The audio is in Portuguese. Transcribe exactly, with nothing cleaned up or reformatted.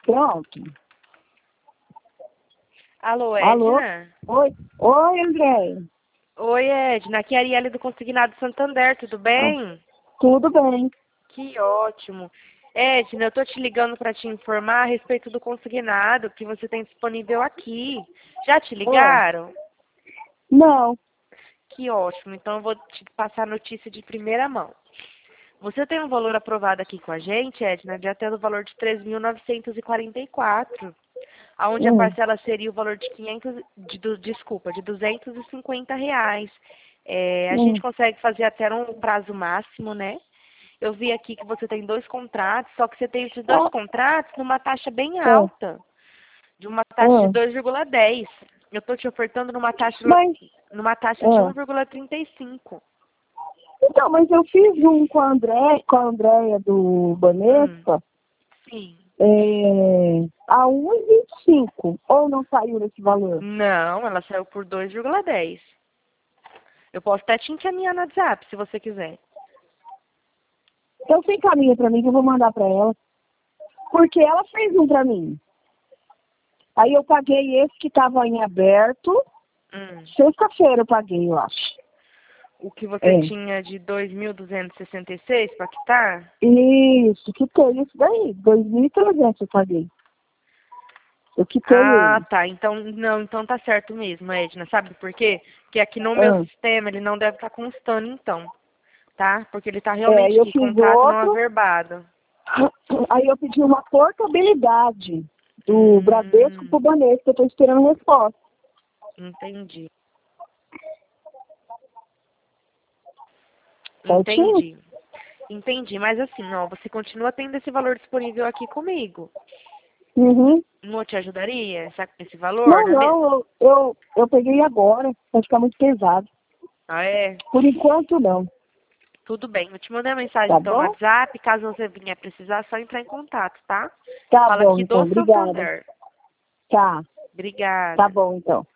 Pronto. Alô, Alô? Edna? Oi, oi, André. Oi, Edna. Aqui é a Arielle do Consignado Santander, tudo Ah, bem? tudo bem. Que ótimo. Edna, eu tô te ligando para te informar a respeito do consignado que você tem disponível aqui. Já te Oi. ligaram? Não. Que ótimo. Então eu vou te passar a notícia de primeira mão. Você tem um valor aprovado aqui com a gente, Edna, de até o valor de três mil novecentos e quarenta e quatro, aonde a Hum. parcela seria o valor de quinhentos, de, du- desculpa, de duzentos e cinquenta reais. É, a gente Hum. consegue fazer até um prazo máximo, né? Eu vi aqui que você tem dois contratos, só que você tem esses dois Ah, contratos numa taxa bem ah, alta, de uma taxa de ah. dois vírgula dez. Eu estou te ofertando numa taxa, Mas, numa taxa de um ah. vírgula trinta e cinco. Então, mas eu fiz um com a André, com a Andréia do Hum, Banespa, sim. é, a um e vinte e cinco. Ou não saiu nesse valor? Não, ela saiu por dois vírgula dez. Eu posso até te encaminhar no WhatsApp, se você quiser. Então você encaminha pra mim que eu vou mandar pra ela. Porque ela fez um pra mim. Aí eu paguei esse que tava em aberto. Hum. Sexta-feira eu paguei, eu acho. O que você É. tinha de dois mil duzentos e sessenta e seis para quitar? Isso, quitei isso daí. dois mil e trezentos eu paguei. Eu quitei Ah, ele. tá. Então, não, então tá certo mesmo, Edna. Sabe por quê? Porque aqui no meu Ah. sistema ele não deve estar constando, então, tá? Porque ele tá É, realmente aí eu aqui, fiz contrato não outro. averbado. Aí eu pedi uma portabilidade do Bradesco Hum, pro Banespa, que eu tô esperando resposta. entendi. Certinho? Entendi. Entendi. Mas assim, ó, você continua tendo esse valor disponível aqui comigo. Uhum. Não te ajudaria essa, esse valor? Não, Não é mesmo? não, eu, eu, eu peguei agora. Vai ficar muito pesado. Ah, é? Por enquanto, não. Tudo bem. Eu te mandei uma mensagem Tá então no bom? WhatsApp. Caso você venha precisar, é só entrar em contato, tá? Tá Fala bom, aqui então. do Obrigada. Santander. Tá. Tá Obrigada. bom, então.